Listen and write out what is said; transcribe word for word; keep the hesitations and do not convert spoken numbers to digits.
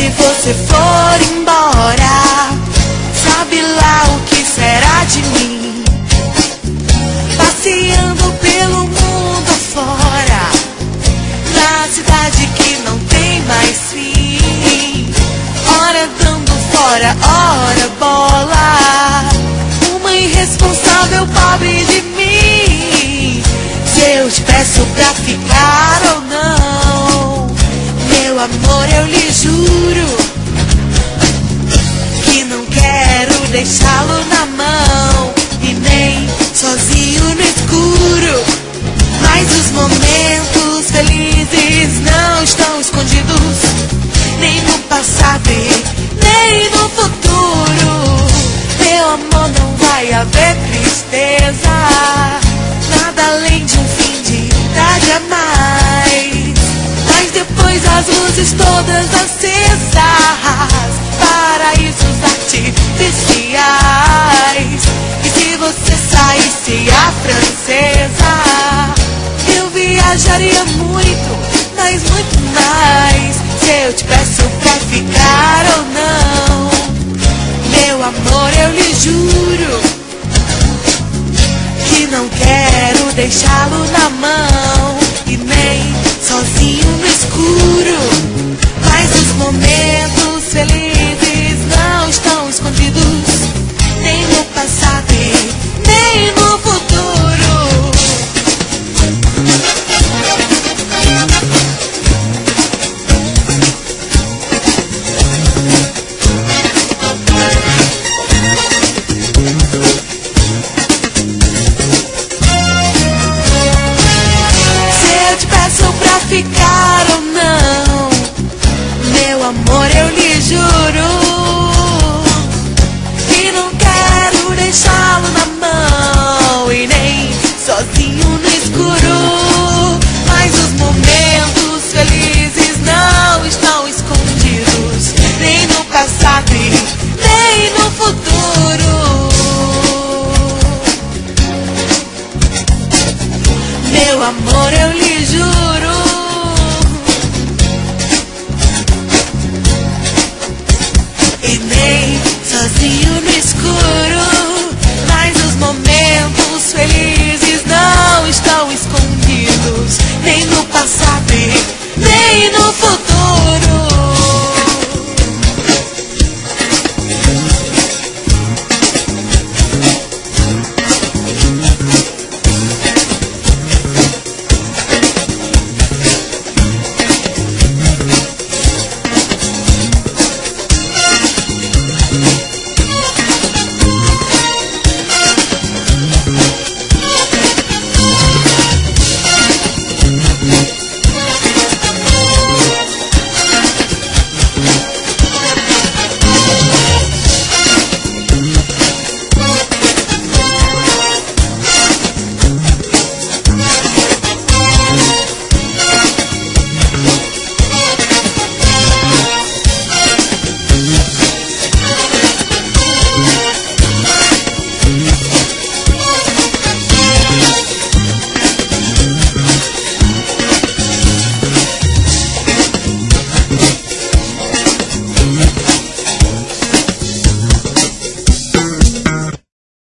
se você for embora, sabe lá o que será de mim? Passeando pelo mundo fora, na cidade que não tem mais fim. Ora dando fora, ora bola, uma irresponsável pobre de mim. Se eu te peço pra ficar ou não, meu amor, eu lhe juro que não quero deixá-lo na mão e nem sozinho no escuro. Mas os momentos felizes não estão escondidos, nem no passado e nem no futuro. Meu amor, não vai haver tristeza, nada além de um fim de tarde a mais. Mas depois as luzes todas acesas, paraísos artificiais. E se você saísse a francesa, eu viajaria muito, mas muito mais. Se eu te peço pra ficar ou não, meu amor, eu lhe juro que não quero deixá-lo na mão e nem sozinho no escuro. Mas os momentos felizes não estão escondidos, nem no passado e nem no futuro. Se eu te peço pra ficar